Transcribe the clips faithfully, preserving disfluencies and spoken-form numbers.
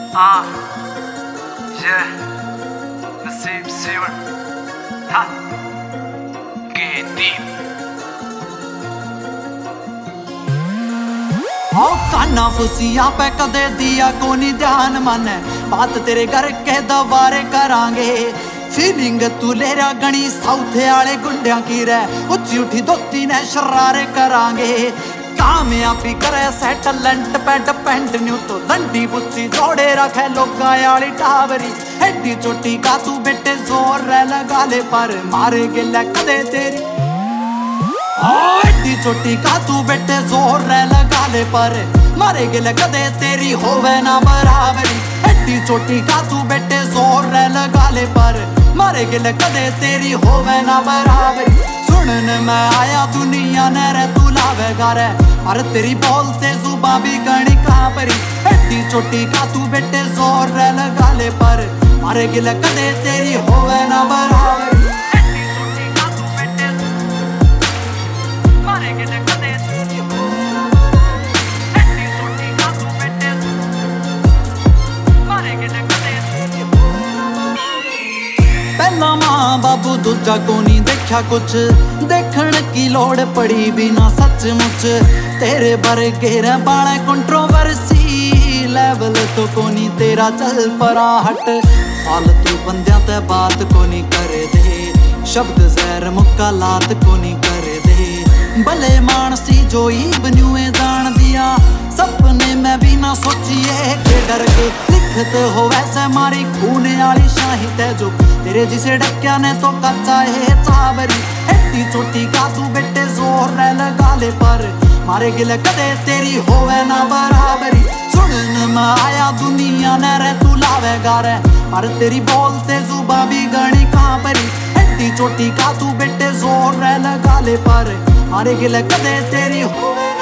Ah, yeah, Nasib Sewer, ha, get deep. ओ काना फुसिया पे कदे दिया को नहीं ध्यान मन बात तेरे घर के दोबारे करांगे फीलिंग तू ले रहा गणी साउथ आले गुंडिया की रे उच्ची उठी दोती ने शरारे करांगे कामयाबी करे सेटलमेंट पे डिपेंड न्यू तो दंडी बुच्ची जोड़े रखे लोगा आली टावरी एडी चोटी का तू बेटे जोर रे लगा ले पर मारे गिला कदे तेरी एडी चोटी का तू बेटे जोर रे लगा ले पर मारे गिला कदे तेरी होवे ना बराबरी एडी चोटी का तू बेटे जोर रे लगा ले पर मारे गिला कदे तेरी होवे ना बराबरी सुनने मैं आया दुनिया ने रे तू लावेगा रे पर तेरी बोलते जुबा भी गणी कहाँ परी एडी चोटी का तू बेटे जोर रे लगा ले पर मारे गिला कदे तेरी होवे ना बराबरी एडी चोटी का तू बेटे मारे गिला कदे तेरी होवे ना बराबरी एडी चोटी का तू बेटे मारे गिला कदे तेरी होवे ना बराबरी पहला मां बाबू दूजा को नहीं देखा कुछ देखण की लोड़ पड़ी बिना सचमुच तेरे बरगे रे बाणे कंट्रोवर्सी लेवल तो कोनी तेरा चल परा हट फालतू बंदियां ते बात कोनी करे दे शब्द जहर मुक्का लात कोनी करे दे भले मानसी जो ही बनूए जान दिया सपने में भी ना सोचिए के डर के लिखत हो वैसे मारी खूने वाली शाही ते जो तेरे जिसे डक्या ने तो कच्चा है चावरी एडी चोटी का तू बेटे जोर रे लगा ले पर मारे गिले कदे तेरी होवे ना बराबरी सुनने में आया दुनिया ने रे तू लावेगा रे पर तेरी बोलते जुबा भी गणी कहाँ परी एडी चोटी का तू बेटे जोर रे लगा ले पर मारे गिले कदे तेरी होवे ना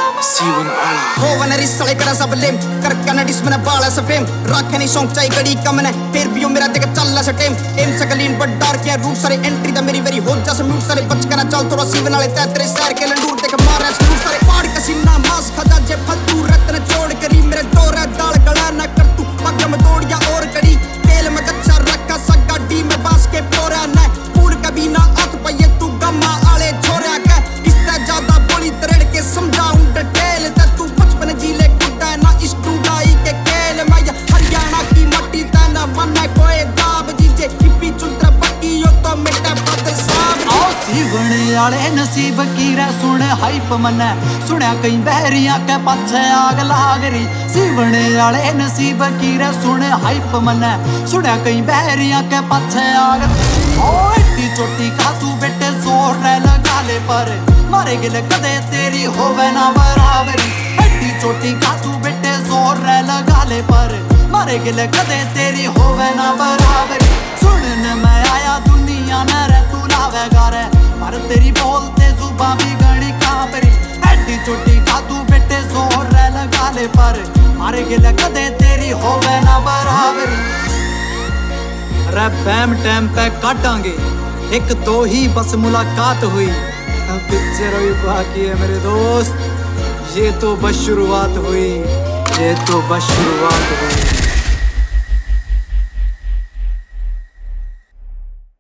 होवन रिसले करा सब लेम कर कनडिस में बाला से फेम रखे नहीं सॉन्ग चाय गड़ी कम ने फिर भी मेरा देख चल सा टेम एम सकलीन बट डार्क के रूट सारे एंट्री द मेरी वेरी हो जा सब म्यूट सारे बच कर चल थोड़ा सीवन वाले तेरे शहर के लंडूर देख मारा स्टूट सारे पाड़ कसीना मास खजा जे फतू रत्न छोड़ करी मेरे दौरा दाल गला ना कर तू पग में दौड़िया और कड़ी तेल में कच्चा रखा सा गाड़ी में बास के पोरा ना पूर कभी ना आत पये तू गम्मा आले छोरा का इससे ज्यादा बोली तरेड़ के समझाऊं डिटेल ते तू बचपन जी ले गुड्डा ना इस डूडाई के खेल मैं हरियाणा की मट्टी तना वन्ना कोई दाब जीजे हिप्पी चुलत्र पक्की यो तो मेटा बद साब आओ सीवने आले नसीब की रे सुन हाइप मने सुनया कई बहरियां के पाछे आग लाग रही सीवने आले नसीब की रे सुन हाइप मने सुनया कई बहरियां के पाछे आग ओ एडी चोटी का तू बेटे जोर रे लगा ले पर मारे गिले कदे तेरी होवे ना बराबरी एडी चोटी का तू बेटे जोर रे लगा ले पर मारे गिले कदे तेरी होवे ना बराबरी सुनने मैं आया दुनिया ने रे तू लावेगा रे पर तेरी बोलते जुबा भी गणी कहाँ परी एडी चोटी का तू बेटे जोर रे लगा ले पर मारे गिले कदे तेरी होवे ना बराबरी रे बैम टाइम पे काटांगे एक दो ही बस मुलाकात हुई पिक्चर हुई बाकी है मेरे दोस्त ये तो बस शुरुआत हुई ये तो बस शुरुआत हुई